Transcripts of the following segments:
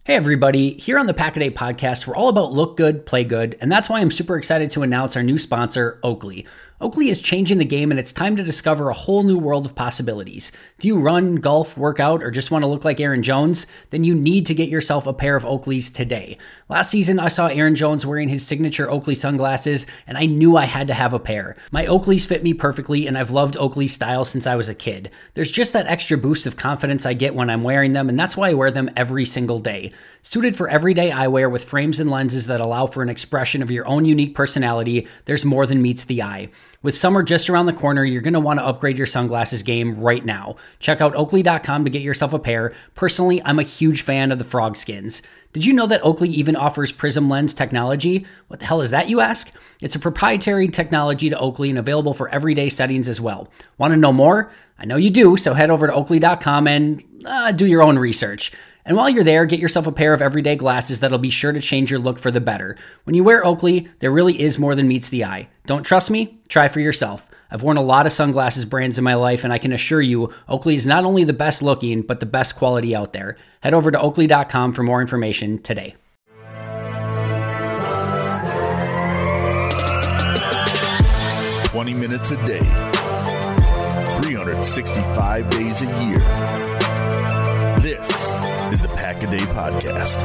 Hey everybody, here on the Pack-A-Day podcast, we're all about look good, play good, and that's why I'm super excited to announce our new sponsor, Oakley. Oakley is changing the game and it's time to discover a whole new world of possibilities. Do you run, golf, work out, or just want to look like Aaron Jones? Then you need to get yourself a pair of Oakleys today. Last season, I saw Aaron Jones wearing his signature Oakley sunglasses, and I knew I had to have a pair. My Oakleys fit me perfectly, and I've loved Oakley style since I was a kid. There's just that extra boost of confidence I get when I'm wearing them, and that's why I wear them every single day. Suited for everyday eyewear with frames and lenses that allow for an expression of your own unique personality, there's more than meets the eye. With summer just around the corner, you're going to want to upgrade your sunglasses game right now. Check out Oakley.com to get yourself a pair. Personally, I'm a huge fan of the frog skins. Did you know that Oakley even offers Prism Lens technology? What the hell is that, you ask? It's a proprietary technology to Oakley and available for everyday settings as well. Want to know more? I know you do, so head over to Oakley.com and do your own research. And while you're there, get yourself a pair of everyday glasses that'll be sure to change your look for the better. When you wear Oakley, there really is more than meets the eye. Don't trust me? Try for yourself. I've worn a lot of sunglasses brands in my life, and I can assure you, Oakley is not only the best looking, but the best quality out there. Head over to Oakley.com for more information today. Minutes a day, 365 days a year. This is the Pack-A-Day Podcast.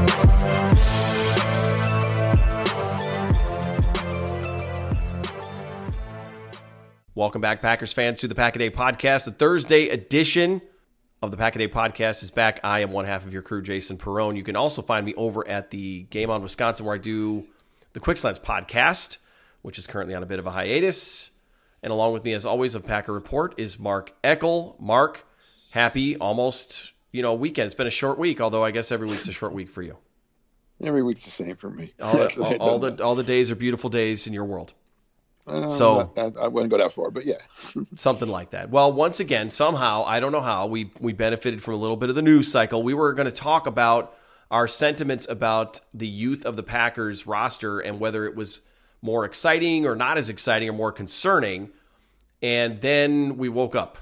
Welcome back, Packers fans, to the Pack-A-Day Podcast. The Thursday edition of the Pack-A-Day Podcast is back. I am one half of your crew, Jason Perrone. You can also find me over at the Game On Wisconsin, where I do the Quick Slants podcast, which is currently on a bit of a hiatus. And along with me, as always, of Packer Report is Mark Eckel. Mark, happy almost, weekend. It's been a short week, although I guess every week's a short week for you. Every week's the same for me. All the days are beautiful days in your world. I wouldn't go that far, but yeah. Something like that. Well, once again, somehow, I don't know how, we benefited from a little bit of the news cycle. We were going to talk about our sentiments about the youth of the Packers roster and whether it was more exciting or not as exciting or more concerning. And then we woke up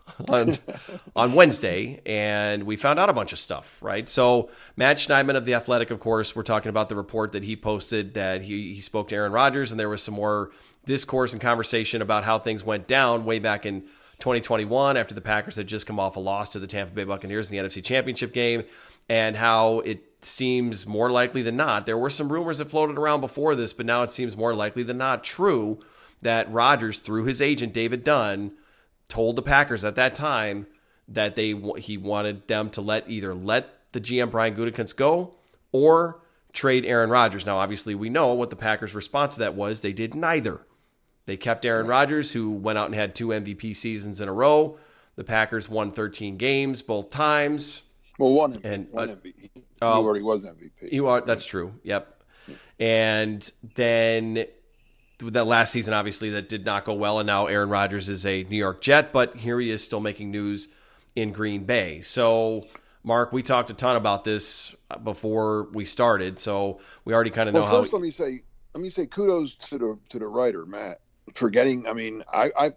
on Wednesday and we found out a bunch of stuff, right? So Matt Schneidman of The Athletic, of course, we're talking about the report that he posted that he spoke to Aaron Rodgers, and there was some more discourse and conversation about how things went down way back in 2021 after the Packers had just come off a loss to the Tampa Bay Buccaneers in the NFC Championship game, and how it seems more likely than not, there were some rumors that floated around before this, but now it seems more likely than not true that Rodgers, through his agent David Dunn, told the Packers at that time that he wanted them to let the GM Brian Gutekunst go or trade Aaron Rodgers. Now, obviously, we know what the Packers' response to that was. They did neither. They kept Aaron Rodgers, who went out and had 2 MVP seasons in a row. The Packers won 13 games both times. Well, one MVP. He already was MVP. That's true. Yep. And then that last season, obviously, that did not go well, and now Aaron Rodgers is a New York Jet, but here he is still making news in Green Bay. So, Mark, we talked a ton about this before we started, so we already kind of know how. First, let me say kudos to the writer, Matt, for getting. I mean, I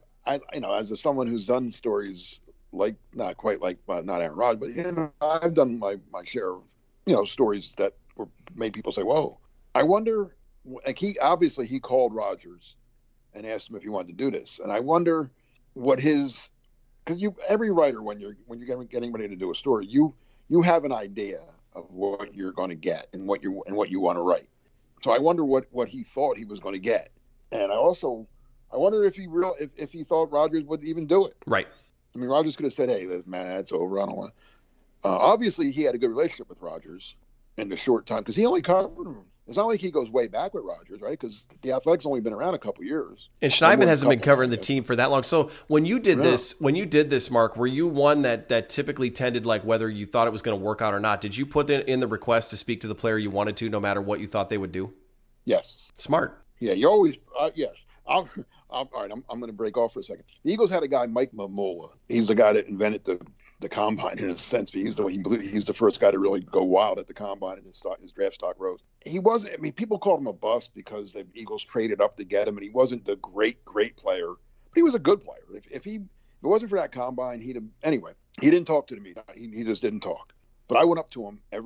as someone who's done stories like not quite like not Aaron Rodgers, but I've done my share of stories that made people say, "Whoa!" I wonder. Like he called Rodgers and asked him if he wanted to do this, and I wonder what because every writer when you're getting ready to do a story, you have an idea of what you're going to get and what you want to write. So I wonder what he thought he was going to get, and I wonder if he thought Rodgers would even do it. Right. I mean, Rodgers could have said, "Hey, man, that's over. I don't want." Obviously, he had a good relationship with Rodgers in the short time because he only covered him. It's not like he goes way back with Rodgers, right? Because the Athletic's only been around a couple years. And Schneidman hasn't been covering the team for that long. So when you did this, Mark, were you one that typically tended like whether you thought it was going to work out or not? Did you put in the request to speak to the player you wanted to, no matter what you thought they would do? Yes. Smart. Yeah, you always yes. All right, I'm going to break off for a second. The Eagles had a guy, Mike Mamula. He's the guy that invented the combine in a sense. He's the first guy to really go wild at the combine, and his draft stock rose. He wasn't. I mean, people called him a bust because the Eagles traded up to get him, and he wasn't the great player, but he was a good player. If it wasn't for that combine, he didn't talk to me. He just didn't talk. But I went up to him every day,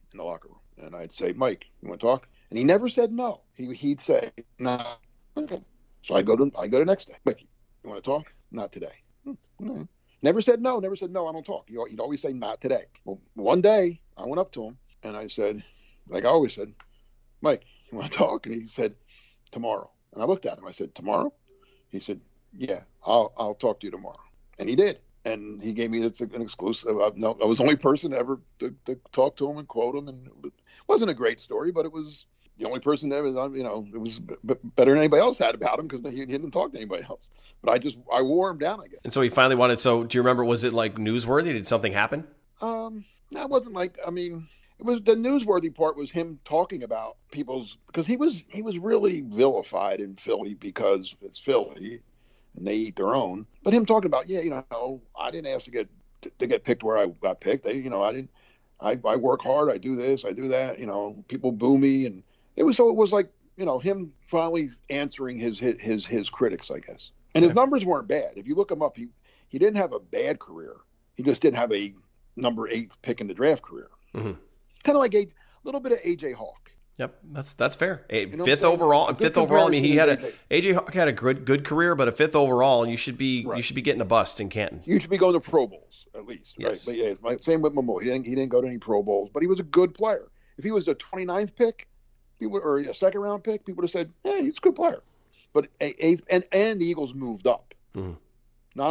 in the locker room. And I'd say, Mike, you want to talk? And he never said no. He'd say, nah, okay. So I go to next day. Mike, you want to talk? Not today. No. Never said no. Never said no. I don't talk. He'd always say not today. Well, one day I went up to him and I said, like I always said, Mike, you want to talk? And he said, tomorrow. And I looked at him. I said, tomorrow? He said, yeah, I'll talk to you tomorrow. And he did. And he gave me an exclusive. I was the only person ever to talk to him and quote him. And it wasn't a great story, but it was the only person that was, it was better than anybody else had about him because he didn't talk to anybody else. But I wore him down, I guess. And so he finally wanted. So do you remember? Was it like newsworthy? Did something happen? That wasn't like. I mean, it was the newsworthy part was him talking about because he was really vilified in Philly because it's Philly and they eat their own. But him talking about, I didn't ask to get picked where I got picked. I didn't. I work hard. I do this. I do that. People boo me, and it was like him finally answering his critics, I guess. And his numbers weren't bad. If you look him up, he didn't have a bad career. He just didn't have a number 8 pick in the draft career. Mm-hmm. Kind of like a little bit of AJ Hawk. Yep, that's fair. Fifth overall. I mean, AJ Hawk had a good career, but a 5th overall, and you should be getting a bust in Canton. You should be going to Pro Bowls at least, yes. Right? But yeah, same with Mamou. He didn't go to any Pro Bowls, but he was a good player. If he was the 29th pick, or a second round pick, people would have said, "Hey, he's a good player." But and the Eagles moved up. Mm-hmm. Not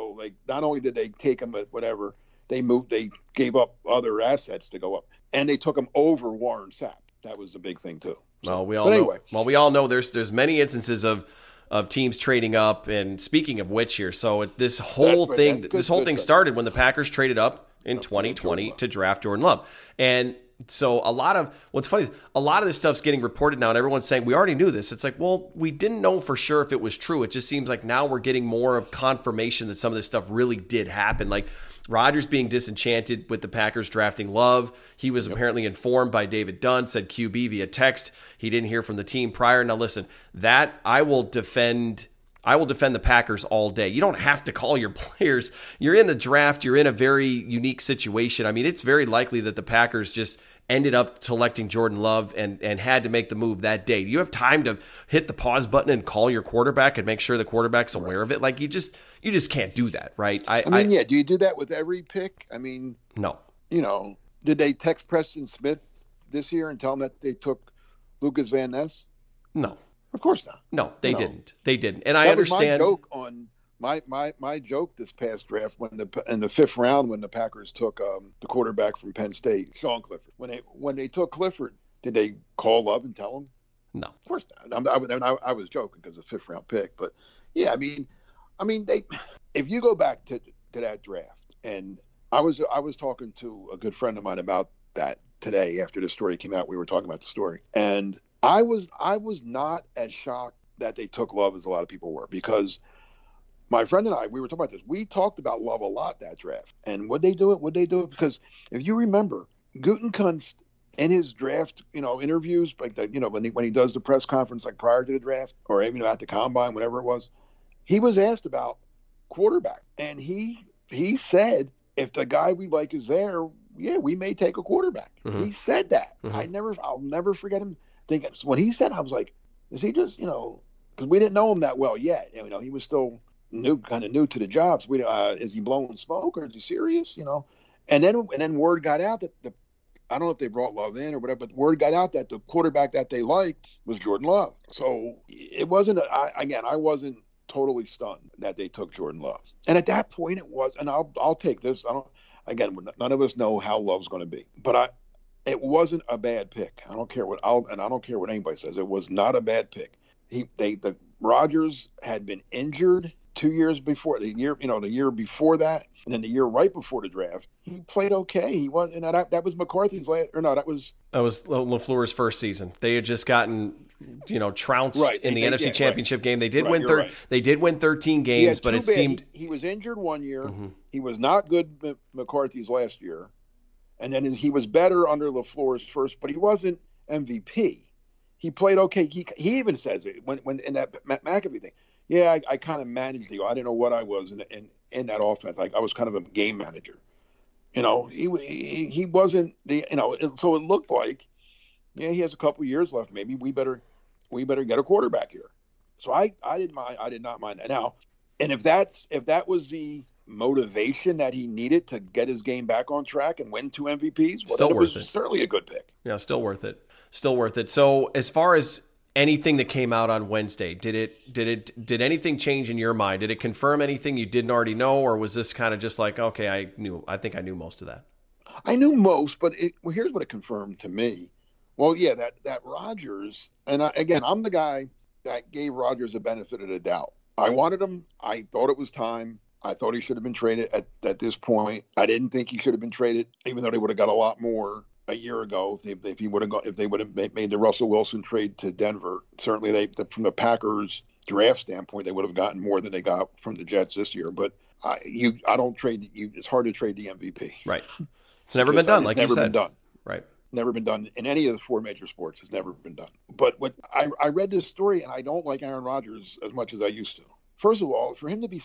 only did they take him at whatever, they gave up other assets to go up, and they took him over Warren Sapp. That was the big thing too. Well, we all know there's many instances of teams trading up. And speaking of which, here, so this whole thing started when the Packers traded up in 2020 to draft Jordan Love, and so what's funny is a lot of this stuff's getting reported now, and everyone's saying we already knew this. It's like, well, we didn't know for sure if it was true. It just seems like now we're getting more of confirmation that some of this stuff really did happen. Like Rodgers being disenchanted with the Packers drafting Love. He was apparently informed by David Dunn, said QB via text. He didn't hear from the team prior. Now listen, that I will defend the Packers all day. You don't have to call your players. You're in a draft. You're in a very unique situation. I mean, it's very likely that the Packers just ended up selecting Jordan Love and had to make the move that day. You have time to hit the pause button and call your quarterback and make sure the quarterback's aware of it. Like you just can't do that, right? Do you do that with every pick? I mean, no. Did they text Preston Smith this year and tell him that they took Lucas Van Ness? No. Of course not. No, they didn't. They didn't. And I understand. My joke on my joke this past draft in the 5th round when the Packers took the quarterback from Penn State, Sean Clifford. When they took Clifford, did they call Love and tell him? No, of course not. I was joking because it's a 5th round pick, but yeah, I mean, if you go back to that draft, and I was talking to a good friend of mine about that today after the story came out. We were talking about the story, and I was not as shocked that they took Love as a lot of people were, because my friend and I, we were talking about this. We talked about Love a lot that draft, and would they do it? Because if you remember, Gutekunst in his draft, interviews, like when he does the press conference, like prior to the draft, or even at the combine, whatever it was, he was asked about quarterback, and he said, if the guy we like is there, yeah, we may take a quarterback. Mm-hmm. He said that. Mm-hmm. I'll never forget him thinking. So when he said, I was like, is he just, because we didn't know him that well yet. He was still kind of new to the jobs. Is he blowing smoke or is he serious? And then word got out that I don't know if they brought Love in or whatever, but word got out that the quarterback that they liked was Jordan Love. So it wasn't. I wasn't totally stunned that they took Jordan Love. And at that point, it was. And I'll take this. None of us know how Love's going to be, but it wasn't a bad pick. I don't care what anybody says. It was not a bad pick. The Rodgers had been injured 2 years before, the year before that, and then the year right before the draft, he played okay. He was, and that was McCarthy's last, or no, that was LaFleur's first season. They had just gotten, trounced in the NFC Championship game. They did win They did win 13 games, but it seemed he was injured one year. Mm-hmm. He was not good McCarthy's last year, and then he was better under LaFleur's first, but he wasn't MVP. He played okay. He even says it when in that McAfee thing. Yeah, I kind of managed I didn't know what I was in that offense. Like I was kind of a game manager. You know, he wasn't the, you know, so it looked like, yeah, he has a couple years left. Maybe we better get a quarterback here. So I did not mind that. Now, and if that was the motivation that he needed to get his game back on track and win 2 MVPs, well, Still then it worth was it. certainly a good pick. Yeah, still worth it. Still worth it. So as far as anything that came out on Wednesday, did anything change in your mind? Did it confirm anything you didn't already know, or was this kind of just like, okay, I think I knew most of that? I knew most, but here's what it confirmed to me. Well, yeah, that Rodgers, and again, I'm the guy that gave Rodgers the benefit of the doubt. I wanted him. I thought it was time. I thought he should have been traded at this point. I didn't think he should have been traded, even though they would have got a lot more a year ago if they would have made the Russell Wilson trade to Denver. Certainly, from the Packers draft standpoint, they would have gotten more than they got from the Jets this year. But I don't trade you. It's hard to trade the MVP. Right. It's never been done, like you said. It's never been done. Right. Never been done in any of the 4 major sports. It's never been done. But what I read this story, and I don't like Aaron Rodgers as much as I used to. First of all, for him to be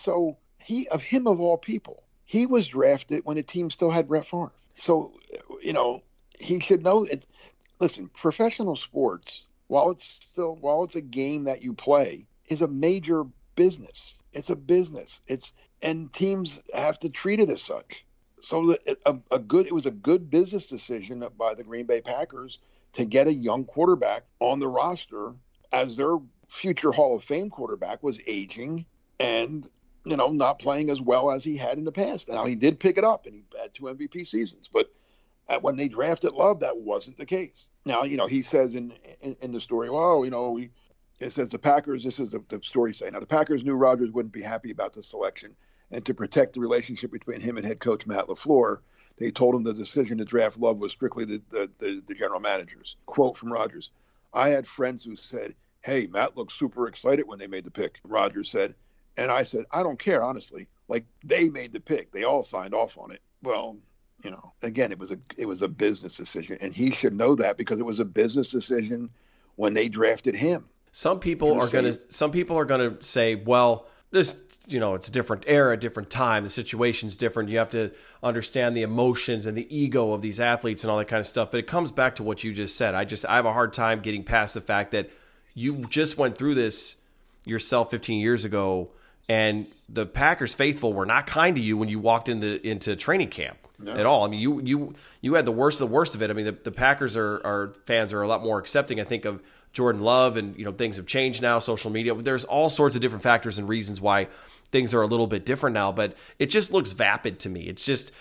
of all people, he was drafted when the team still had Brett Favre. So, you know, he should know it. Listen, professional sports, while it's a game that you play, is a major business. It's a business. And teams have to treat it as such. So it was a good business decision by the Green Bay Packers to get a young quarterback on the roster as their future Hall of Fame quarterback was aging and, you know, not playing as well as he had in the past. Now, he did pick it up and he had 2 MVP seasons, but when they drafted Love, that wasn't the case. Now, you know, he says in the story, well, you know, it says the Packers, this is the story saying, now the Packers knew Rodgers wouldn't be happy about the selection, and to protect the relationship between him and head coach Matt LaFleur, they told him the decision to draft Love was strictly the general manager's. Quote from Rodgers, I had friends who said, hey, Matt looked super excited when they made the pick. Rodgers said, and I said, I don't care, honestly. Like, they made the pick. They all signed off on it. Well, you know, again, it was a business decision, and he should know that because it was a business decision when they drafted him. Some people are going to say, well, this, you know, it's a different era, different time. The situation's different. You have to understand the emotions and the ego of these athletes and all that kind of stuff. But it comes back to what you just said. I have a hard time getting past the fact that you just went through this yourself 15 years ago, and the Packers faithful were not kind to you when you walked into training camp at all. I mean, you had the worst of it. I mean, the Packers fans are a lot more accepting, I think, of Jordan Love, and, you know, things have changed now, social media. There's all sorts of different factors and reasons why things are a little bit different now, but it just looks vapid to me. It's just,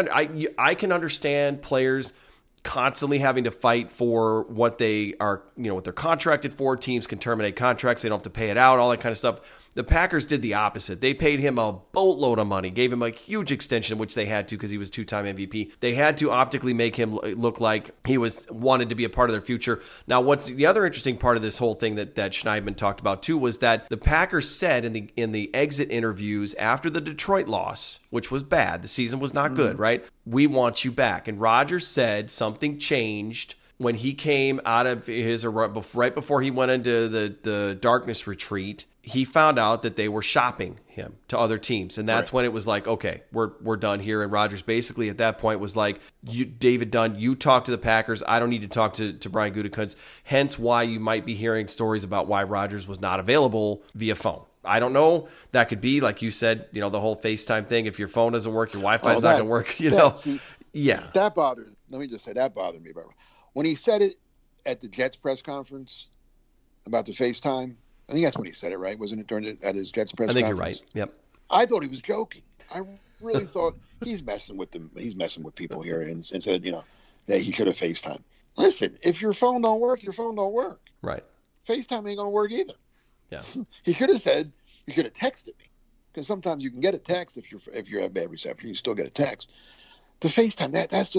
I can understand players constantly having to fight for what they are, you know, what they're contracted for. Teams can terminate contracts. They don't have to pay it out, all that kind of stuff. The Packers did the opposite. They paid him a boatload of money, gave him a huge extension, which they had to because he was 2-time MVP. They had to optically make him look like he wanted to be a part of their future. Now, what's the other interesting part of this whole thing that Schneidman talked about too was that the Packers said in the exit interviews after the Detroit loss, which was bad, the season was not good, right? We want you back. And Rodgers said something changed when he came out of right before he went into the darkness retreat. He found out that they were shopping him to other teams. And that's when it was like, okay, we're done here. And Rodgers basically at that point was like, David Dunn, you talk to the Packers. I don't need to talk to Brian Gutekunst. Hence why you might be hearing stories about why Rodgers was not available via phone. I don't know. That could be, like you said, you know, the whole FaceTime thing. If your phone doesn't work, your Wi-Fi is not going to work, you know. Yeah. That bothered, let me just say, that bothered me. When he said it at the Jets press conference about the FaceTime, I think that's when he said it, right? Wasn't it at his Jets press conference? I think you're right. Yep. I thought he was joking. I really thought he's messing with them. He's messing with people here and said, you know, that he could have FaceTime. Listen, if your phone don't work, your phone don't work. Right. FaceTime ain't going to work either. Yeah. He should have said, you could have texted me. Because sometimes you can get a text if you have bad reception, you still get a text. To FaceTime,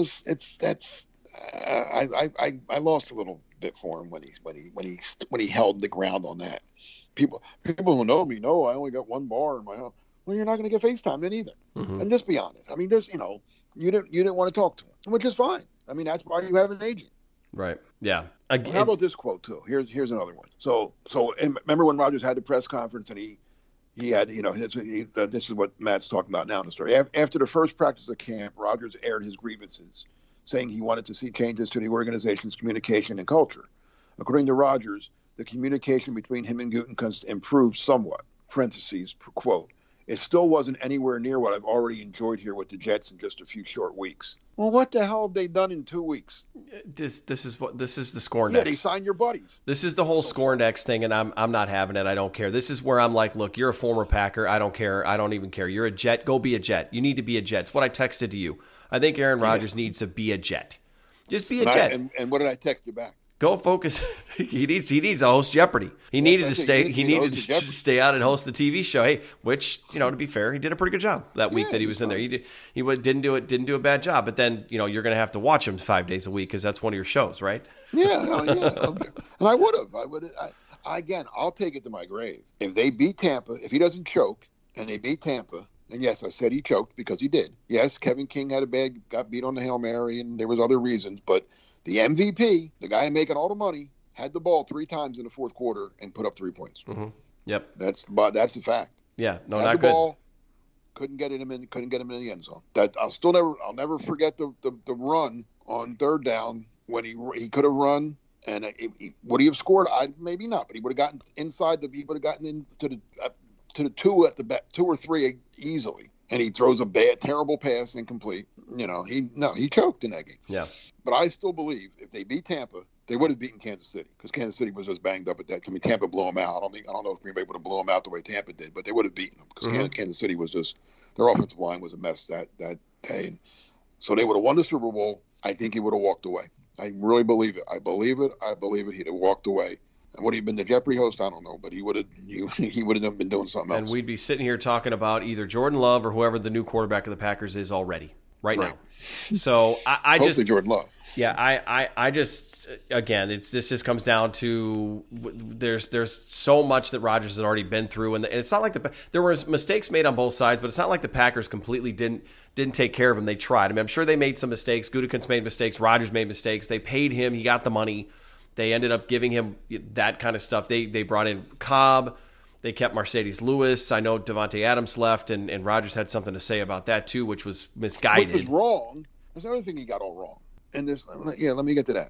I lost a little bit for him when he held the ground on that. People who know me know I only got one bar in my house. Well, you're not going to get FaceTime then either. Mm-hmm. And just be honest. I mean, there's, you know, you didn't want to talk to him, which is fine. I mean, that's why you have an agent. Right. Yeah. Well, how about this quote too? Here's another one. So remember when Rodgers had the press conference and he he had, this is what Matt's talking about now in the story. After the first practice of camp, Rodgers aired his grievances, saying he wanted to see changes to the organization's communication and culture. According to Rodgers, the communication between him and Gutekunst improved somewhat. Parentheses, quote, "It still wasn't anywhere near what I've already enjoyed here with the Jets in just a few short weeks." Well, what the hell have they done in 2 weeks? This is the Scorndex. Yeah, they signed your buddies. This is the whole Scorndex thing, and I'm not having it. I don't care. This is where I'm like, look, you're a former Packer. I don't care. I don't even care. You're a Jet. Go be a Jet. You need to be a Jet. It's what I texted to you. I think Aaron Rodgers needs to be a Jet. Just be a Jet. And what did I text you back? Go focus. He needs to host Jeopardy. He needed to stay out and host the TV show. Hey, which, to be fair, he did a pretty good job that week that he was in there. He didn't do a bad job. But then, you're going to have to watch him 5 days a week because that's one of your shows, right? Yeah. And I would have. Again, I'll take it to my grave. If they beat Tampa, if he doesn't choke and they beat Tampa, and yes, I said he choked because he did. Yes, Kevin King got beat on the Hail Mary, and there was other reasons, but the MVP, the guy making all the money, had the ball 3 times in the fourth quarter and put up 3 points. Mm-hmm. Yep, that's a fact. Yeah, no, had not the good. Ball, couldn't get him in the end zone. That I'll never forget the run on third down when he could have run, and would he have scored? Maybe not, but he would have gotten inside. He would have gotten into the 2 at the back, 2 or 3 easily. And he throws a terrible pass, incomplete. He choked in that game. Yeah. But I still believe if they beat Tampa, they would have beaten Kansas City because Kansas City was just banged up at that. I mean, Tampa blew them out. I don't know if Green Bay would have blew them out the way Tampa did, but they would have beaten them because Kansas City was just their offensive line was a mess that day. And so they would have won the Super Bowl. I think he would have walked away. I really believe it. I believe it. He'd have walked away. And would he have been the Jeopardy host? I don't know, but he would have been doing something else. And we'd be sitting here talking about either Jordan Love or whoever the new quarterback of the Packers is already right now. So I hopefully just Jordan Love. Yeah, I just again, this just comes down to there's so much that Rodgers has already been through, and it's not like there was mistakes made on both sides, but it's not like the Packers completely didn't take care of him. They tried. I mean, I'm sure they made some mistakes. Gutekunst made mistakes. Rodgers made mistakes. They paid him. He got the money. They ended up giving him that kind of stuff. They brought in Cobb. They kept Mercedes Lewis. I know Devontae Adams left, and Rodgers had something to say about that too, which was misguided. Which was wrong. There's another thing he got all wrong. And let me get to that.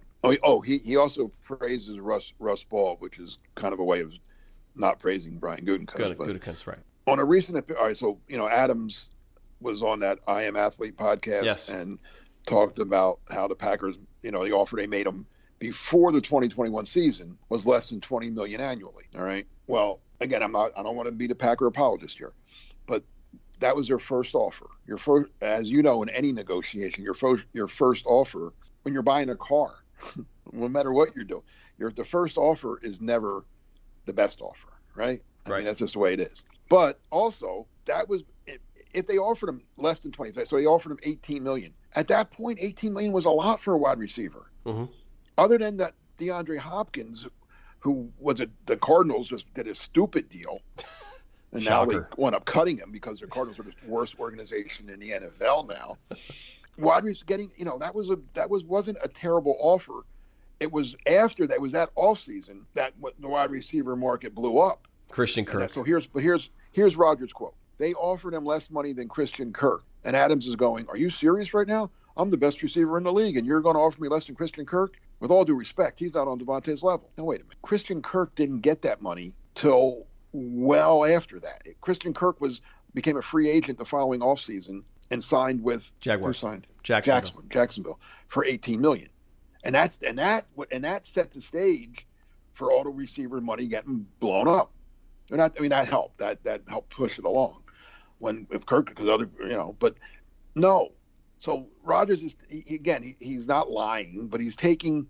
He also praises Russ Ball, which is kind of a way of not praising Brian Gutekunst. Gutekunst, right. On a recent, all right, so, Adams was on that I Am Athlete podcast and talked about how the Packers, the offer they made him before the 2021 season was less than $20 million annually. All right. Well, again, I don't want to be the Packer apologist here, but that was their first offer. Your first, as you know, in any negotiation, your first offer when you're buying a car, no matter what you're doing, the first offer is never the best offer, right? I mean, that's just the way it is. But also, that was if they offered him less than 20, so they offered him $18 million. At that point, $18 million was a lot for a wide receiver. Mm-hmm. Other than that, DeAndre Hopkins, who was the Cardinals, just did a stupid deal, and now they wound up cutting him because the Cardinals are the worst organization in the NFL now. Rodgers getting, that wasn't a terrible offer. It was after that was that offseason that the wide receiver market blew up. Christian Kirk. So here's Rodgers' quote. They offered him less money than Christian Kirk, and Adams is going, "Are you serious right now? I'm the best receiver in the league, and you're going to offer me less than Christian Kirk?" With all due respect, he's not on Devontae's level. Now, wait a minute. Christian Kirk didn't get that money till well after that. Christian Kirk became a free agent the following offseason and signed with Jaguars. Who signed? Jacksonville for $18 million. And that set the stage for all the receiver money getting blown up. That helped. That helped push it along. If Kirk, because but no. So Rodgers is he's not lying, but he's taking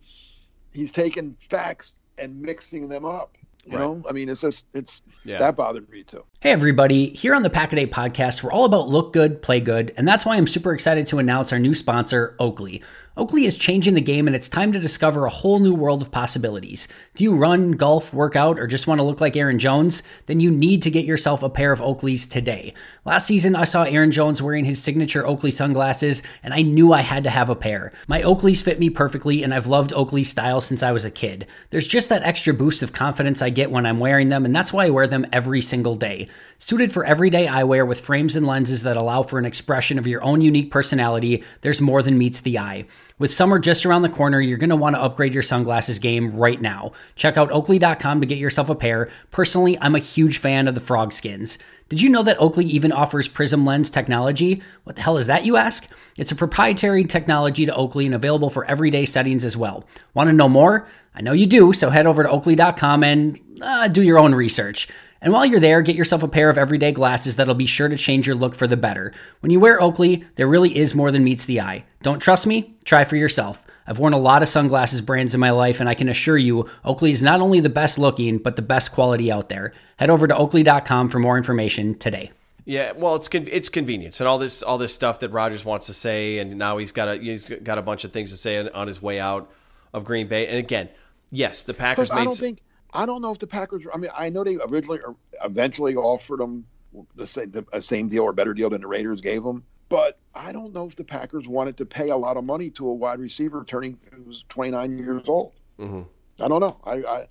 facts and mixing them up. You know, I mean, that bothered me too. Hey everybody, here on the Pack-A-Day podcast, we're all about look good, play good, and that's why I'm super excited to announce our new sponsor, Oakley. Oakley is changing the game, and it's time to discover a whole new world of possibilities. Do you run, golf, work out, or just want to look like Aaron Jones? Then you need to get yourself a pair of Oakleys today. Last season, I saw Aaron Jones wearing his signature Oakley sunglasses, and I knew I had to have a pair. My Oakleys fit me perfectly, and I've loved Oakley style since I was a kid. There's just that extra boost of confidence I get when I'm wearing them, and that's why I wear them every single day. Suited for everyday eyewear with frames and lenses that allow for an expression of your own unique personality, there's more than meets the eye. With summer just around the corner, you're going to want to upgrade your sunglasses game right now. Check out Oakley.com to get yourself a pair. Personally, I'm a huge fan of the frog skins. Did you know that Oakley even offers Prism Lens technology? What the hell is that, you ask? It's a proprietary technology to Oakley and available for everyday settings as well. Want to know more? I know you do, so head over to Oakley.com and do your own research. And while you're there, get yourself a pair of everyday glasses that'll be sure to change your look for the better. When you wear Oakley, there really is more than meets the eye. Don't trust me? Try for yourself. I've worn a lot of sunglasses brands in my life, and I can assure you, Oakley is not only the best looking, but the best quality out there. Head over to Oakley.com for more information today. Yeah, well, it's convenience and all this stuff that Rodgers wants to say, and now he's got a bunch of things to say on his way out of Green Bay. And again, yes, the Packers made. I don't know if the Packers. I mean, I know they eventually offered them the same deal or better deal than the Raiders gave them, but I don't know if the Packers wanted to pay a lot of money to a wide receiver who's 29 years old. Mm-hmm. I don't know.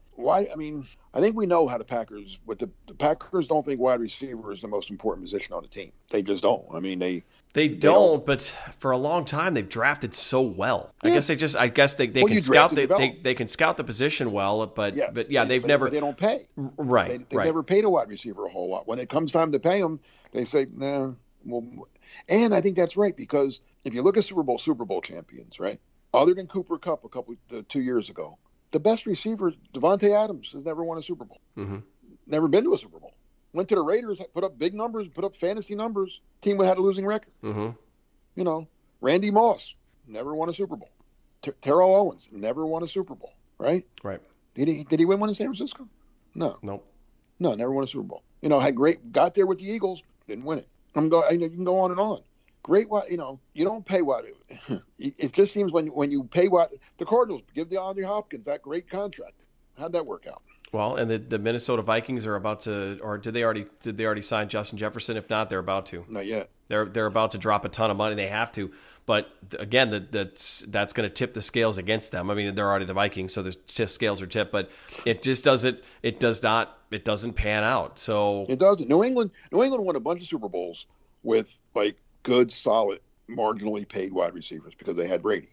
I mean, I think we know how the Packers. But the Packers don't think wide receiver is the most important position on the team. They just don't. I mean, they don't. But for a long time, they've drafted so well. Yeah. I guess they can scout. They can scout the position well. But they've never. But they don't pay. Right. They never paid a wide receiver a whole lot. When it comes time to pay them, they say, nah. Well, and I think that's right, because if you look at Super Bowl champions, right? Other than Cooper Kupp 2 years ago, the best receiver, Devontae Adams, has never won a Super Bowl. Mm-hmm. Never been to a Super Bowl. Went to the Raiders, put up big numbers, put up fantasy numbers. Team had a losing record. Mm-hmm. Randy Moss never won a Super Bowl. Terrell Owens never won a Super Bowl. Right. Did he win one in San Francisco? No. Nope. No, never won a Super Bowl. Got there with the Eagles, didn't win it. You can go on and on. Great, you don't pay what. It just seems when you pay what the Cardinals give DeAndre Hopkins that great contract. How'd that work out? Well, and the Minnesota Vikings are about to, or did they already sign Justin Jefferson? If not, they're about to. Not yet. They're about to drop a ton of money. They have to, but again, that's going to tip the scales against them. I mean, they're already the Vikings, so the scales are tipped, but it just doesn't. It doesn't pan out. So it doesn't. New England won a bunch of Super Bowls with like good, solid, marginally paid wide receivers because they had Brady.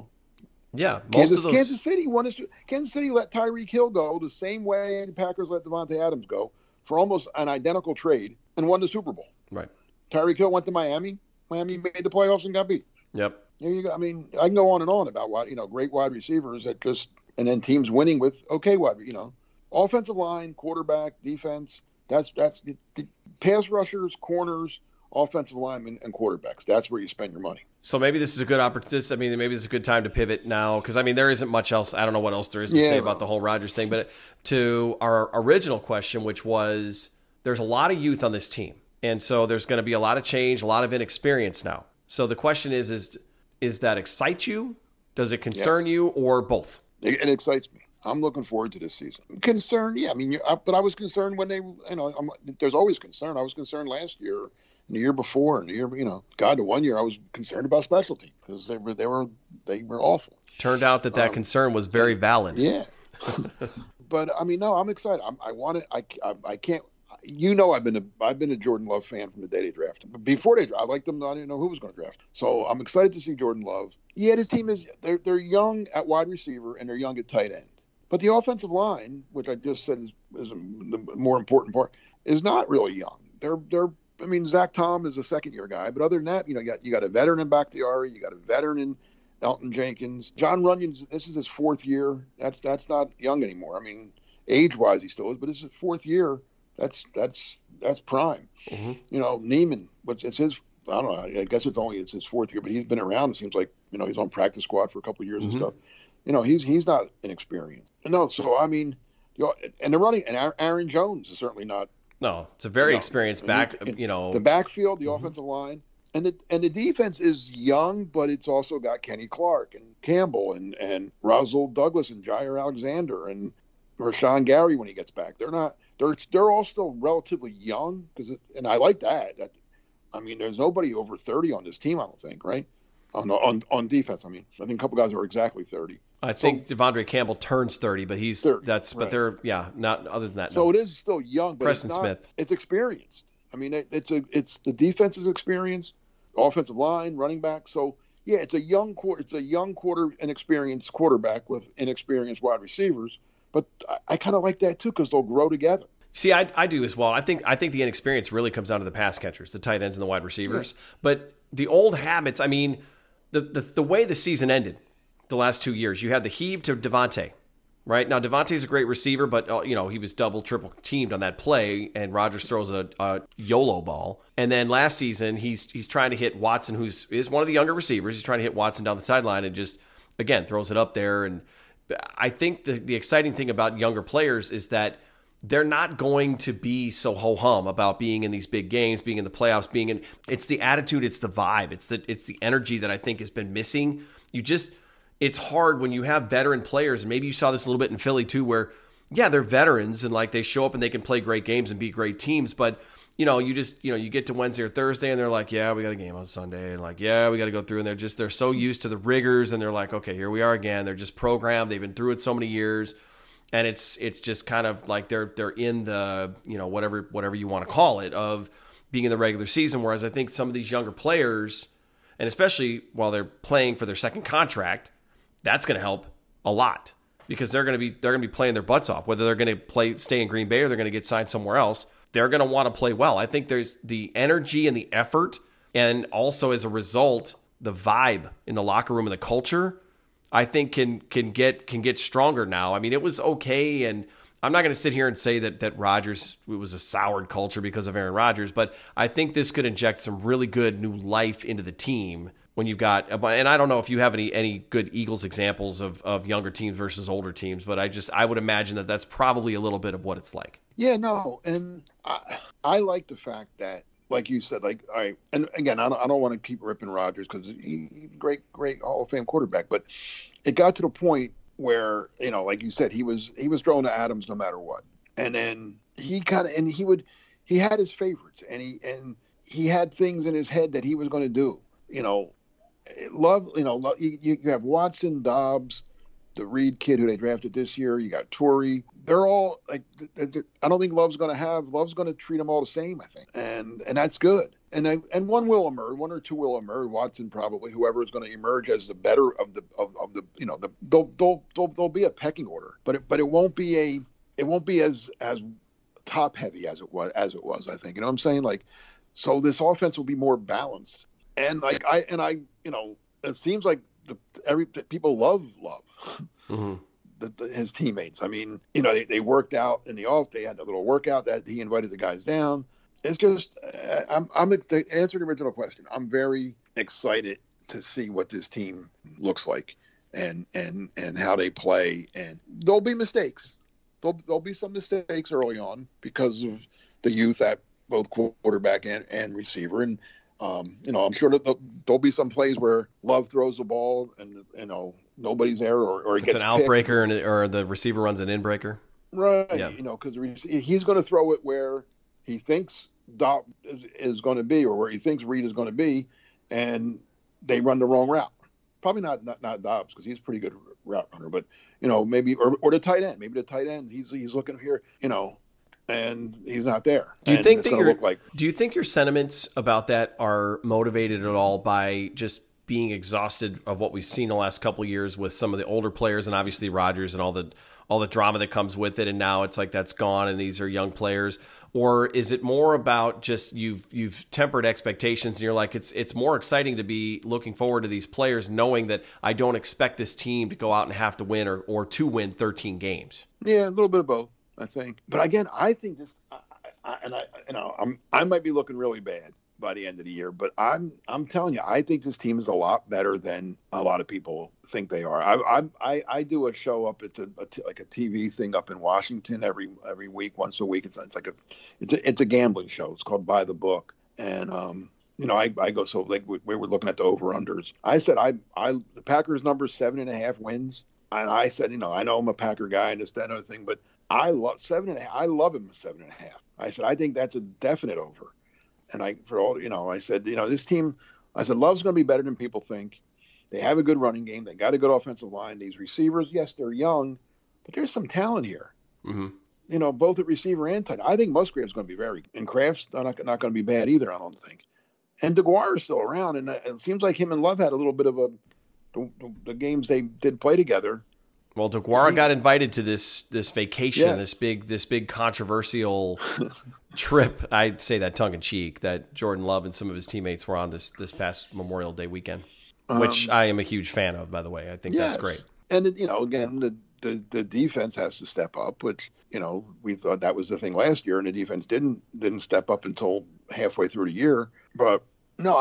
Yeah, Kansas City Kansas City let Tyreek Hill go the same way the Packers let Devontae Adams go for almost an identical trade and won the Super Bowl. Right. Tyreek Hill went to Miami. Miami made the playoffs and got beat. Yep. There you go. I mean, I can go on and on about great wide receivers and then teams winning with okay offensive line, quarterback, defense. That's the pass rushers, corners, offensive linemen, and quarterbacks. That's where you spend your money. So maybe this is a good opportunity. I mean, maybe this is a good time to pivot now because, I mean, there isn't much else. I don't know what else there is to say about the whole Rodgers thing. But to our original question, which was there's a lot of youth on this team. And so there's going to be a lot of change, a lot of inexperience now. So the question is that excite you? Does it concern you, or both? It excites me. I'm looking forward to this season. Concerned, yeah. I mean, but I was concerned when there's always concern. I was concerned last year, and the year before, and the year, the 1 year I was concerned about special teams because they were awful. Turned out that concern was very valid. Yeah. But I mean, no, I'm excited. I want it. I can't. I've been a Jordan Love fan from the day they drafted him. Before they drafted, I liked them. I didn't know who was going to draft him. So I'm excited to see Jordan Love. Yeah, his team they're young at wide receiver and they're young at tight end. But the offensive line, which I just said is the more important part, is not really young. I mean, Zach Tom is a second-year guy, but other than that, you got a veteran in Bakhtiari, you got a veteran in Elton Jenkins. John Runyon, this is his fourth year. That's not young anymore. I mean, age-wise he still is, but it's his fourth year. That's prime. Mm-hmm. Neiman, but it's his. I don't know. I guess it's his fourth year, but he's been around. It seems like he's on practice squad for a couple of years and stuff. He's not inexperienced. No, so I mean, and they're running, and Aaron Jones is certainly not. No, it's a very experienced back. The backfield, the offensive line. the defense is young, but it's also got Kenny Clark and Campbell and Russell Douglas and Jair Alexander and Rashawn Gary when he gets back. They're all still relatively young and I like that. I mean, there's nobody over 30 on this team, I don't think, right? On defense, I mean, I think a couple guys are exactly 30. I think Devondre Campbell turns 30, but he's 30, but right. they're not other than that. So no. it is still young, but Preston it's not, Smith. It's experienced. I mean, it's the defense is experienced, offensive line, running back. So yeah, it's a young inexperienced quarterback with inexperienced wide receivers. But I kind of like that too because they'll grow together. See, I do as well. I think the inexperience really comes down to the pass catchers, the tight ends and the wide receivers. Yeah. But the old habits, I mean, the way the season ended the last 2 years, you had the heave to Devontae. Right now, Devontae's a great receiver, but he was double, triple teamed on that play, and Rodgers throws a YOLO ball. And then last season, he's trying to hit Watson, who is one of the younger receivers. He's trying to hit Watson down the sideline and just again throws it up there. And I think the exciting thing about younger players is that they're not going to be so ho-hum about being in these big games, being in the playoffs, it's the attitude, it's the vibe, it's the energy that I think has been missing. It's hard when you have veteran players, and maybe you saw this a little bit in Philly too, where, yeah, they're veterans and like they show up and they can play great games and be great teams, but you get to Wednesday or Thursday and they're like, yeah, we got a game on Sunday, and like, yeah, we got to go through, and they're so used to the rigors, and they're like, okay, here we are again. They're just programmed. They've been through it so many years, and it's just kind of like they're in the whatever you want to call it of being in the regular season. Whereas I think some of these younger players, and especially while they're playing for their second contract, that's going to help a lot because they're going to be playing their butts off. Whether they're going to stay in Green Bay or they're going to get signed somewhere else, they're going to want to play well. I think there's the energy and the effort, and also as a result, the vibe in the locker room and the culture, I think can get stronger now. I mean, it was okay, and I'm not going to sit here and say that Rodgers, it was a soured culture because of Aaron Rodgers, but I think this could inject some really good new life into the team. When you've got, and I don't know if you have any good Eagles examples of younger teams versus older teams, but I would imagine that that's probably a little bit of what it's like. Yeah, no, and I like the fact that, like you said, like, all right, and again, I don't want to keep ripping Rodgers because he's a great Hall of Fame quarterback, but it got to the point where, like you said, he was throwing to Adams no matter what, and then he had his favorites, and he had things in his head that he was going to do, Love, you have Watson, Dobbs, the Reed kid who they drafted this year. You got Torrey. They're all like, I don't think Love's going to treat them all the same, I think. And that's good. And one will emerge, one or two will emerge. Watson probably, whoever is going to emerge as the better of the they'll be a pecking order, but it won't be as top heavy as it was, I think. You know what I'm saying? Like, so this offense will be more balanced. And it seems like people love mm-hmm. His teammates. I mean, they worked out in the off. They had a little workout that he invited the guys down. It's just, I'm to answer the original question. I'm very excited to see what this team looks like and how they play. And there'll be mistakes. There'll be some mistakes early on because of the youth at both quarterback and receiver. And I'm sure that there'll be some plays where Love throws the ball and, nobody's there or he gets an outbreaker or the receiver runs an inbreaker. Right. Yeah. Because he's going to throw it where he thinks Dob is going to be or where he thinks Reed is going to be, and they run the wrong route. Probably not Dobbs because he's a pretty good route runner, but, maybe or the tight end. Maybe the tight end, he's looking here, and he's not there. Do you think your sentiments about that are motivated at all by just being exhausted of what we've seen the last couple of years with some of the older players and obviously Rodgers and all the drama that comes with it, and now it's like that's gone and these are young players? Or is it more about just you've tempered expectations and you're like it's more exciting to be looking forward to these players knowing that I don't expect this team to go out and have to win or to win 13 games? Yeah, a little bit of both, I think. But again, I think this, I might be looking really bad by the end of the year, but I'm telling you, I think this team is a lot better than a lot of people think they are. I do a show up. It's like a TV thing up in Washington every week, once a week. It's a gambling show. It's called By the Book, and I go, so like we were looking at the over-unders. I said, the Packers number 7.5 wins. And I said, I know I'm a Packer guy and this, that, and other thing, but I love 7.5. I love him at 7.5. I said, I think that's a definite over. And I said, this team, I said, Love's going to be better than people think. They have a good running game. They got a good offensive line. These receivers, yes, they're young, but there's some talent here. Mm-hmm. Both at receiver and tight. I think Musgrave's going to be very, and Kraft's not going to be bad either, I don't think. And DeGuara is still around, and it seems like him and Love had a little bit of the games they did play together. Well, DeGuara got invited to this vacation, yes. this big controversial trip. I'd say that tongue in cheek, that Jordan Love and some of his teammates were on this past Memorial Day weekend, which I am a huge fan of, by the way. I think that's great. And again, the defense has to step up, which we thought that was the thing last year, and the defense didn't step up until halfway through the year. But no,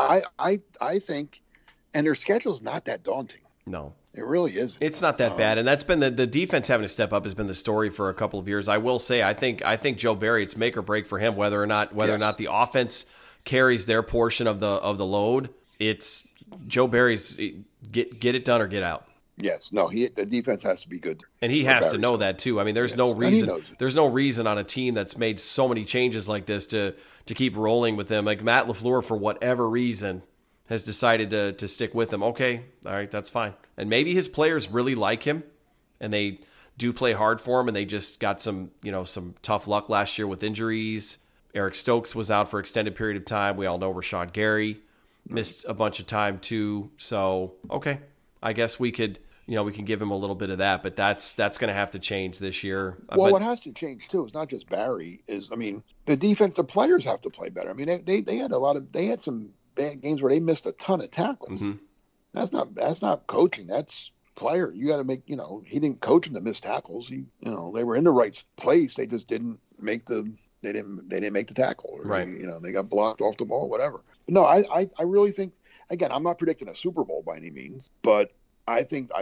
I think, and their schedule's not that daunting. No. It really isn't. It's not that bad, and that's been the defense having to step up has been the story for a couple of years. I will say, I think Joe Barry, it's make or break for him whether or not the offense carries their portion of the load. It's Joe Barry's get it done or get out. Yes, no, the defense has to be good, and he has to know that too. I mean, there's no reason on a team that's made so many changes like this to keep rolling with them. Like Matt LaFleur, for whatever reason, has decided to stick with him. Okay, all right, that's fine. And maybe his players really like him, and they do play hard for him, and they just got some tough luck last year with injuries. Eric Stokes was out for extended period of time. We all know Rashawn Gary missed a bunch of time too. So, okay, I guess we can give him a little bit of that, but that's going to have to change this year. Well, what has to change too is not just Barry. The defensive players have to play better. I mean, they had some bad games where they missed a ton of tackles. Mm-hmm. That's not coaching. That's player. You got to make. He didn't coach them to miss tackles. They were in the right place. They just didn't make the. They didn't make the tackle. Or right. They got blocked off the ball. Whatever. But no, I really think. Again, I'm not predicting a Super Bowl by any means, but I think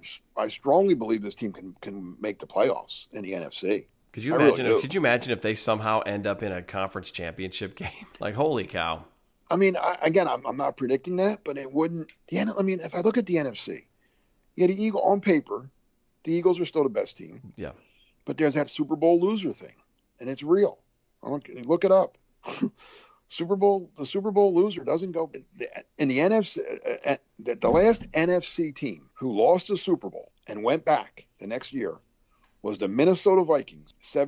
I strongly believe this team can make the playoffs in the NFC. Could you imagine? Could you imagine if they somehow end up in a conference championship game? Like, holy cow! I mean, I'm not predicting that, but it wouldn't. If I look at the NFC, the Eagles on paper, the Eagles are still the best team. Yeah. But there's that Super Bowl loser thing, and it's real. Look it up. The Super Bowl loser doesn't go in the NFC. The last NFC team who lost the Super Bowl and went back the next year was the Minnesota Vikings,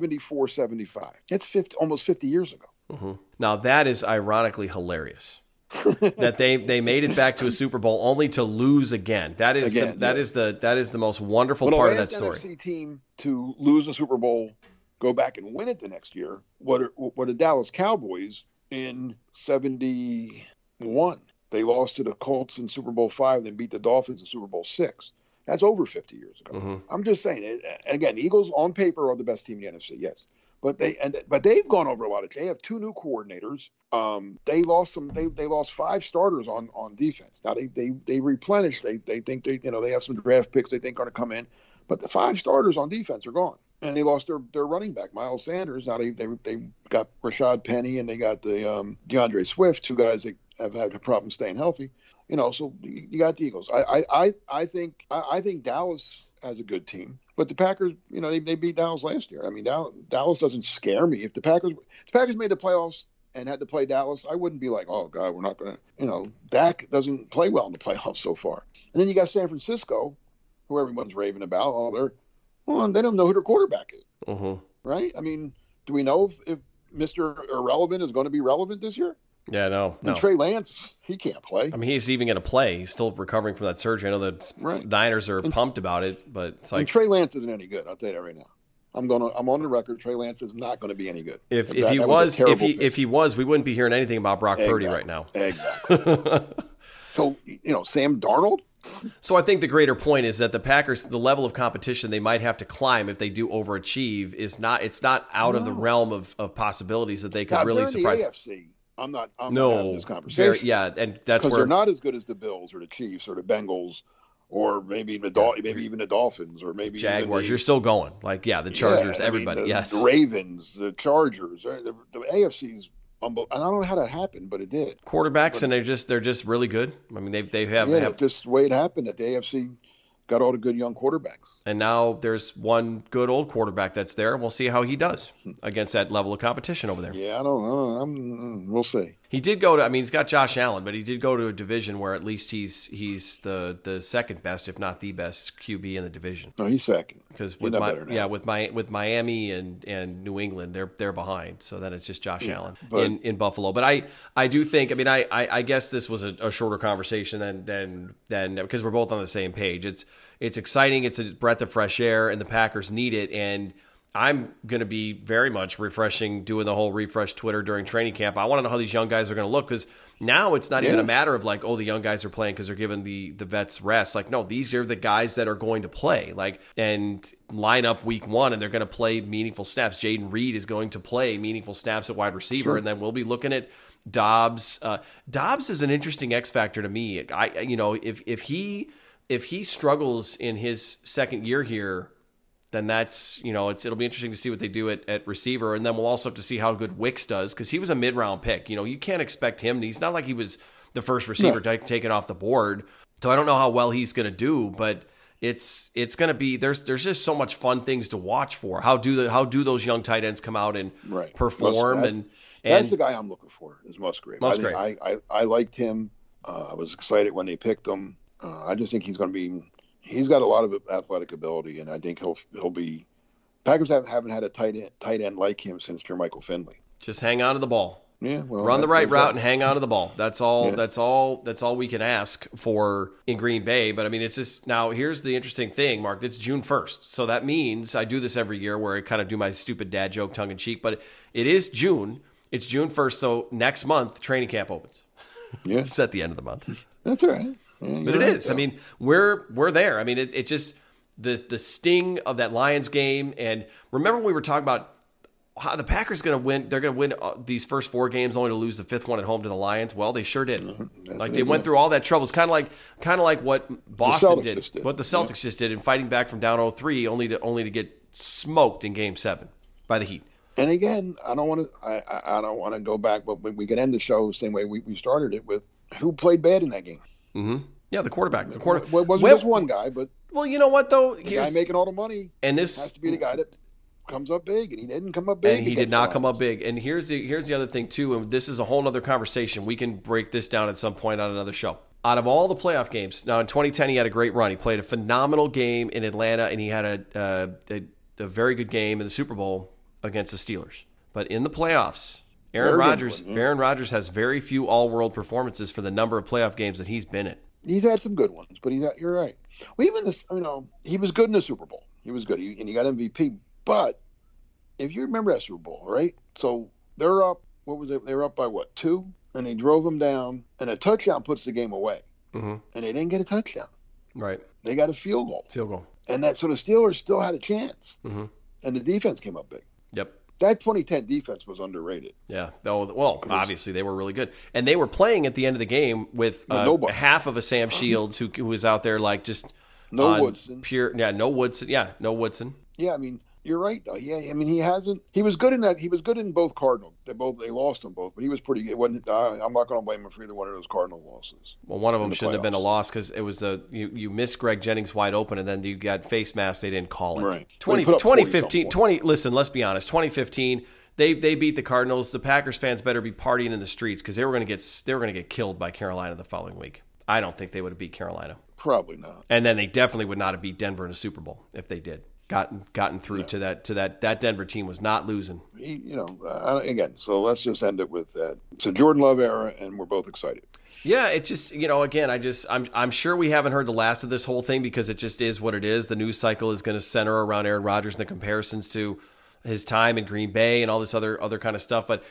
74-75. That's almost 50 years ago. Mm-hmm. Now that is ironically hilarious that they made it back to a Super Bowl only to lose again. That is the most wonderful part of that story. The NFC team to lose a Super Bowl, go back and win it the next year. What the Dallas Cowboys in 71? They lost to the Colts in Super Bowl V, then beat the Dolphins in Super Bowl VI. That's over 50 years ago. Mm-hmm. I'm just saying. Again, Eagles on paper are the best team in the NFC. Yes. But they've gone over a lot of. They have two new coordinators. They lost They lost 5 starters on defense. Now they replenished. They think they have some draft picks they think are going to come in, but the 5 starters on defense are gone, and they lost their running back Miles Sanders. Now they got Rashad Penny and they got the DeAndre Swift, 2 guys that have had a problem staying healthy. So you got the Eagles. I think Dallas has a good team. But the Packers, they beat Dallas last year. I mean, Dallas doesn't scare me. If the Packers made the playoffs and had to play Dallas, I wouldn't be like, oh, God, we're not going to, Dak doesn't play well in the playoffs so far. And then you got San Francisco, who everyone's raving about. They don't know who their quarterback is. Mm-hmm. Right? I mean, do we know if Mr. Irrelevant is going to be relevant this year? Yeah, no. And Trey Lance, he can't play. I mean, he's even going to play. He's still recovering from that surgery. I know the Niners are pumped about it, but it's like... And Trey Lance isn't any good. I'll tell you that right now. I'm on the record. Trey Lance is not going to be any good. If he was, we wouldn't be hearing anything about Brock Purdy right now. Exactly. So, Sam Darnold? So I think the greater point is that the Packers, the level of competition they might have to climb if they do overachieve it's not out of the realm of possibilities that they could really surprise. The AFC. I'm not having this conversation. And that's where they're not as good as the Bills or the Chiefs or the Bengals or maybe even the Dolphins or maybe Jaguars. You're still going the Chargers, everybody. The Ravens, the Chargers. The AFC is And I don't know how that happened, but it did. Quarterbacks, and they're just really good. I mean, they have just the way it happened that the AFC got all the good young quarterbacks. And now there's one good old quarterback that's there. We'll see how he does against that level of competition over there. Yeah, I don't know. We'll see. He did go to, I mean, he's got Josh Allen, but he did go to a division where at least he's the second best, if not the best QB in the division. No, he's second. Because with Miami and New England, they're behind. So then it's just Josh Allen in Buffalo. But I do think, I mean, I guess this was a shorter conversation than because we're both on the same page. It's exciting. It's a breath of fresh air, and the Packers need it. And I'm going to be very much doing the whole refresh Twitter during training camp. I want to know how these young guys are going to look, because now it's not even a matter of like, oh, the young guys are playing because they're giving the vets rest. Like, no, these are the guys that are going to play, like, and line up week 1, and they're going to play meaningful snaps. Jaden Reed is going to play meaningful snaps at wide receiver, and then we'll be looking at Dobbs. Dobbs is an interesting X factor to me. If he struggles in his second year here, then that's, it'll be interesting to see what they do at receiver. And then we'll also have to see how good Wicks does, because he was a mid-round pick. You can't expect him. He's not like he was the first receiver taken off the board. So I don't know how well he's going to do, but it's going to be, there's just so much fun things to watch for. How do those young tight ends come out and perform? That's the guy I'm looking for, is Musgrave. I liked him. I was excited when they picked him. I just think he's got a lot of athletic ability, and I think he'll be. Packers haven't had a tight end like him since Jermichael Finley. Just hang on to the ball. Yeah, well, run the right route and hang on to the ball. That's all. Yeah. That's all we can ask for in Green Bay. But I mean, it's just, now here's the interesting thing, Mark. It's June 1st, so that means I do this every year where I kind of do my stupid dad joke, tongue in cheek. But it is June. It's June 1st, so next month training camp opens. Yeah, it's at the end of the month. That's all right. Yeah, but it is. I mean, we're there. I mean, it just the sting of that Lions game. And remember when we were talking about how the Packers going to win? They're going to win these first 4 games only to lose the 5th one at home to the Lions. Well, they sure did. Mm-hmm. Like, they went through all that trouble. It's kind of like what Boston did, what the Celtics just did in fighting back from down 0-3, only to get smoked in Game 7 by the Heat. And again, I don't want to go back, but we could end the show the same way we started it with who played bad in that game. Mm-hmm. Yeah, the quarterback. It wasn't just one guy, but well, you know what though, the guy making all the money, and this has to be the guy that comes up big, and he didn't come up big. And he did not come up big. And here's the other thing too, and this is a whole other conversation. We can break this down at some point on another show. Out of all the playoff games, now in 2010 he had a great run. He played a phenomenal game in Atlanta, and he had a very good game in the Super Bowl against the Steelers. But in the playoffs, Aaron Rodgers has very few all-world performances for the number of playoff games that he's been in. He's had some good ones, but you're right. Well, even this, he was good in the Super Bowl. He was good, and he got MVP. But if you remember that Super Bowl, right? So they're up. What was it? They were up by 2, and they drove them down, and a touchdown puts the game away. Mm-hmm. And they didn't get a touchdown. Right. They got a field goal. And so the Steelers still had a chance, and the defense came up big. Yep. That 2010 defense was underrated. Yeah. Well, obviously they were really good. And they were playing at the end of the game with half of a Sam Shields who was out there like just no Woodson. No Woodson. Yeah, no Woodson. Yeah, I mean, you're right though. Yeah, I mean, he was good in that. He was good in both Cardinals. They lost them both, but he was pretty good. I'm not going to blame him for either one of those Cardinal losses. Well, one of them shouldn't have been a loss because it was you missed Greg Jennings wide open, and then you got face mask. They didn't call it. Right. 2015. Listen, let's be honest. 2015. They beat the Cardinals. The Packers fans better be partying in the streets because they were going to get killed by Carolina the following week. I don't think they would have beat Carolina. Probably not. And then they definitely would not have beat Denver in a Super Bowl if they did. Gotten through to that Denver team was not losing. Again, so let's just end it with that. It's a Jordan Love era, and we're both excited. Yeah, it just, again, I'm sure we haven't heard the last of this whole thing because it just is what it is. The news cycle is going to center around Aaron Rodgers and the comparisons to his time in Green Bay and all this other kind of stuff. But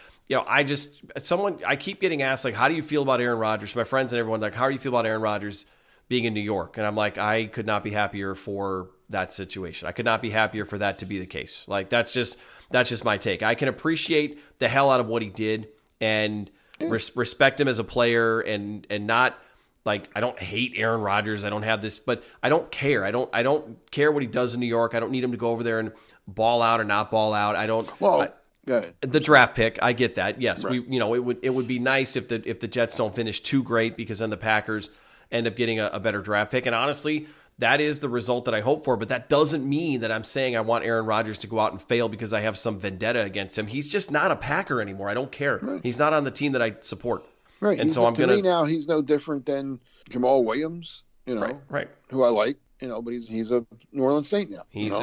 I keep getting asked, like, how do you feel about Aaron Rodgers? My friends and everyone, like, how do you feel about Aaron Rodgers being in New York? And I'm like, I could not be happier for that situation. I could not be happier for that to be the case. Like, that's just my take. I can appreciate the hell out of what he did and respect him as a player and not, like, I don't hate Aaron Rodgers. I don't have this, but I don't care. I don't care what he does in New York. I don't need him to go over there and ball out or not ball out. The draft pick, I get that. Yes, Right. it would be nice if the Jets don't finish too great, because then the Packers end up getting a better draft pick. And honestly, that is the result that I hope for. But that doesn't mean that I'm saying I want Aaron Rodgers to go out and fail because I have some vendetta against him. He's just not a Packer anymore. I don't care. Right. He's not on the team that I support. Right. And so to me now, he's no different than Jamal Williams, right. who I like. But he's a New Orleans Saint now. He's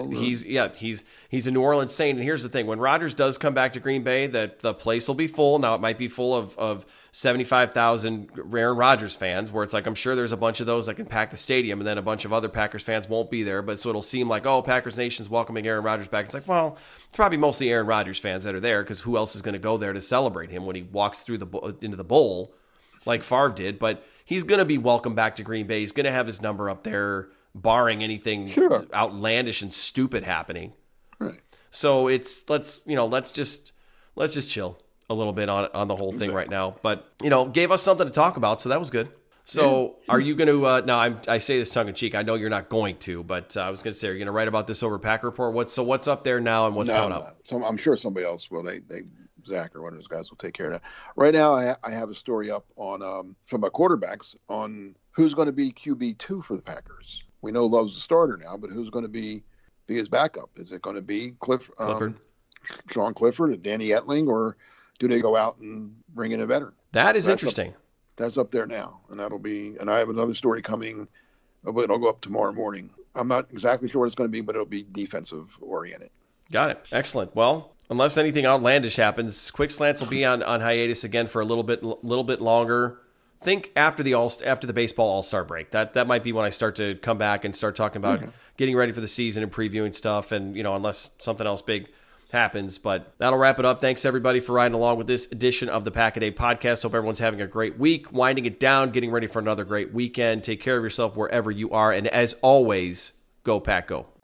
a New Orleans Saint. And here's the thing: when Rodgers does come back to Green Bay, that the place will be full. Now it might be full of 75,000 Aaron Rodgers fans, where it's like I'm sure there's a bunch of those that can pack the stadium, and then a bunch of other Packers fans won't be there. But so it'll seem like, oh, Packers Nation's welcoming Aaron Rodgers back. It's like, well, it's probably mostly Aaron Rodgers fans that are there, because who else is going to go there to celebrate him when he walks through into the bowl like Favre did? But he's going to be welcomed back to Green Bay. He's going to have his number up there, barring anything outlandish and stupid happening. Right. So let's just chill a little bit on the whole thing right now. But gave us something to talk about, so that was good. So are you going to? Now I say this tongue in cheek. I know you're not going to, but I was going to say, are you going to write about this over Packer Report? What's up there now, and what's coming up? So I'm sure somebody else will. They Zach or one of those guys will take care of that. Right now, I have a story up on from my quarterbacks on who's going to be QB2 for the Packers. We know Love's the starter now, but who's going to be his backup? Is it going to be Clifford, Sean Clifford, and Danny Etling, or do they go out and bring in a veteran? That is interesting. That's up there now, and that'll be. And I have another story coming, but it'll go up tomorrow morning. I'm not exactly sure what it's going to be, but it'll be defensive oriented. Got it. Excellent. Well, unless anything outlandish happens, Quick Slants will be on hiatus again for a little bit longer. Think after the baseball All-Star break. That might be when I start to come back and start talking about getting ready for the season and previewing stuff, and unless something else big happens. But that'll wrap it up. Thanks everybody for riding along with this edition of the Pack-A-Day podcast. Hope everyone's having a great week, winding it down, getting ready for another great weekend. Take care of yourself wherever you are, and as always, go Pack Go.